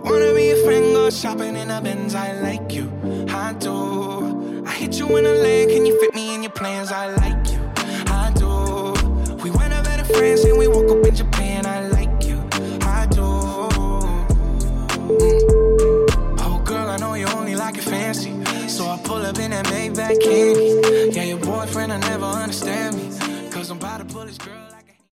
Wanna be a friend, go shopping in a Benz, I like you, I do. I hit you in a leg, can you fit me in your plans, I like you, I do. We went up better friends and we woke up in Japan, I like you, I do. Oh girl, I know you only like it fancy, so I pull up in that Maybach candy. Yeah, your boyfriend, I never understand me, cause I'm about to pull this girl out.